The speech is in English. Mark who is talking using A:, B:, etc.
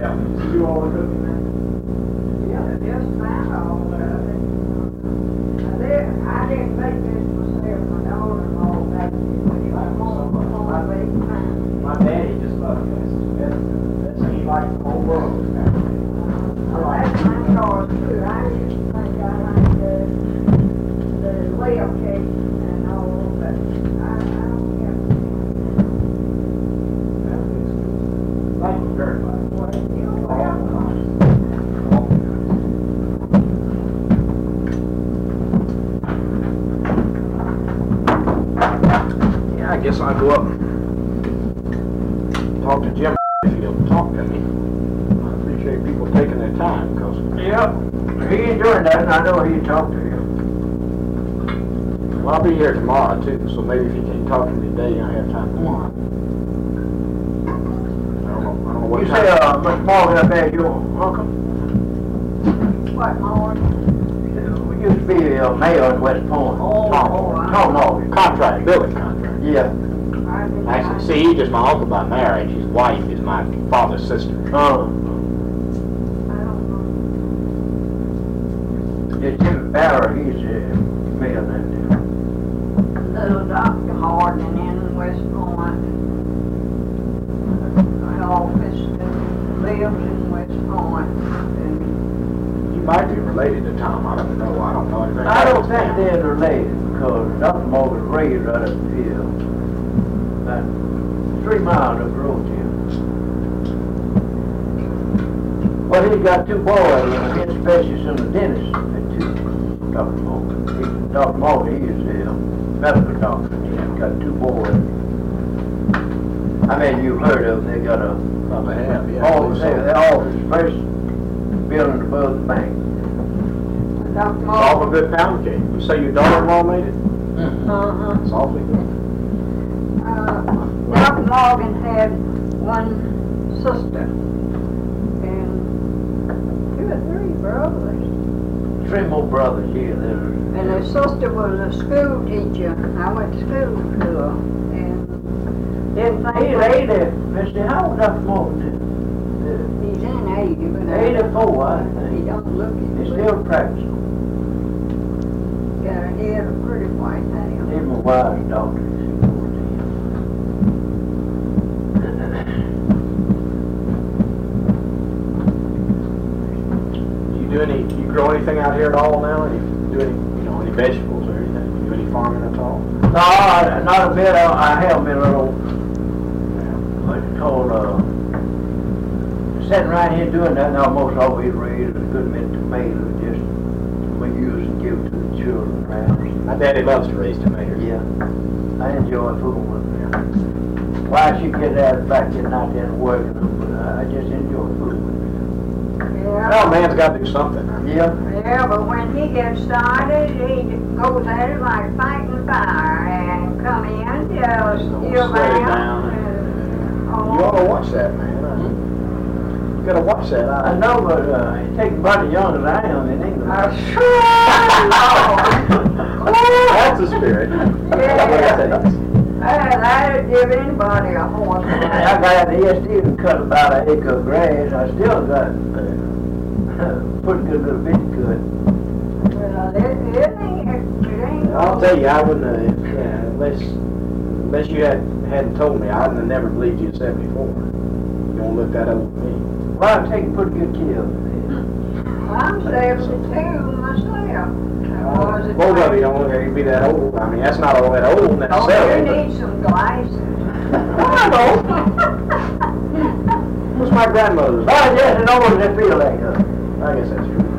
A: Yeah. Did you do all the cooking then?
B: Yeah, just about all of it. I didn't make this myself, my daughter-in-law made it, but it was more big time.
A: My daddy just loved this. That's he liked the whole world.
B: Oh, that's my choice too. I used to think I liked the layer cake and all, but I don't care.
A: Thank you very much.
B: Well, you're welcome.
A: Yeah, I guess I'll go up and talk to Jim if he'll talk to me. I appreciate people taking their time, because
C: Yeah, he enjoyed that, and I know he talked to you.
A: well, I'll be here tomorrow too, so maybe if you can't talk to me today, I have time tomorrow. I don't know what
C: You
A: time.
C: say, Mr. Morgan up there, your uncle?
B: What, more?
C: We used to be mayor in West Point. Tom Morgan.
A: Contract, building contract.
C: Yeah.
A: Actually, see, he's just my uncle by marriage. His wife is my father's sister.
B: I don't know.
C: Yeah, Jimmy Barrow, he's mayor then.
B: Little Dr. Harding in West Point. My office lives in West Point. And
A: You might be related to Tom. I don't know. I don't know anything.
C: I don't think they're related, because Dr. Morgan was raised right up here. About 3 miles up the road here. Well, he's got 2 boys, and he's specialist in the dentist. Two, Dr. Morgan. Dr. Morgan, he's a medical doctor. He's got 2 boys. I mean, you've heard of them. They got a
A: Probably have, yeah.
C: office, their office, first building above the bank.
B: Dr.
A: It's awful good pound cake. You say your daughter-in-law made it?
B: Uh-huh.
A: It's awfully good.
B: Dr. Morgan had one sister and 2 or 3 brothers.
C: 3 more brothers here.
B: And her sister was a school teacher. I went to school to her and didn't think
C: He's 80. Mister, how old Dr. Morgan is?
B: he's in 80, but
C: 84, I
B: he
C: think.
B: don't look it.
C: He's still practicing.
B: Yeah, he had a pretty white hair.
C: He's my wife's doctor.
A: You grow anything out here at all now? You do any vegetables or anything? You do any farming at all?
C: No, not a bit. I have me a little, what's it called, sitting right here doing that. Now, most always raised a good many tomatoes, just we use and give to the children around.
A: My daddy loves to raise tomatoes.
C: Yeah, I enjoy fooling with them. Why she get out back getting out there and working them, but I just enjoy fooling with them.
A: Well, man's got to do something.
C: Yeah.
B: Yeah, but when he gets started, he goes at it like fighting fire and come in, just yield
A: Slow
B: out.
A: down.
B: And,
A: You ought to watch that, man. You got to watch that.
C: I know, but he's taking about as young as I am in England.
A: That's the spirit.
B: Yeah. I'd give anybody a horse.
C: I got the ESD to cut about an acre of grass. I still got pretty good little bit cut.
B: Well, it ain't.
A: I'll tell you, I wouldn't unless you hadn't told me, I'd have never believed you at 74. You don't look that old to me.
C: Well, I'm taking pretty good care of it.
B: I'm 72 myself.
A: Both of you don't look like you'd be that old. I mean, that's not all that old
B: Oh,
A: necessarily.
B: you need some glasses.
A: What's my grandmother's?
C: Well, yes, it always feel like that.
A: I guess that's true.